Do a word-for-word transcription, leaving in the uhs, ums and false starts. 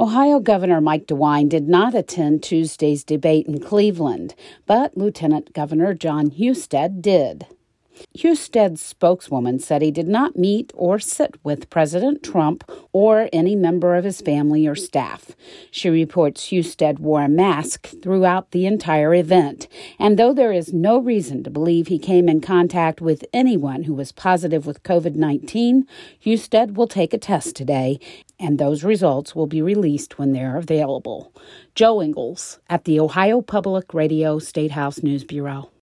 Ohio Governor Mike DeWine did not attend Tuesday's debate in Cleveland, but Lieutenant Governor Jon Husted did. Husted's spokeswoman said he did not meet or sit with President Trump or any member of his family or staff. She reports Husted wore a mask throughout the entire event, and though there is no reason to believe he came in contact with anyone who was positive with covid nineteen, Husted will take a test today, and those results will be released when they're available. Joe Ingles at the Ohio Public Radio State House News Bureau.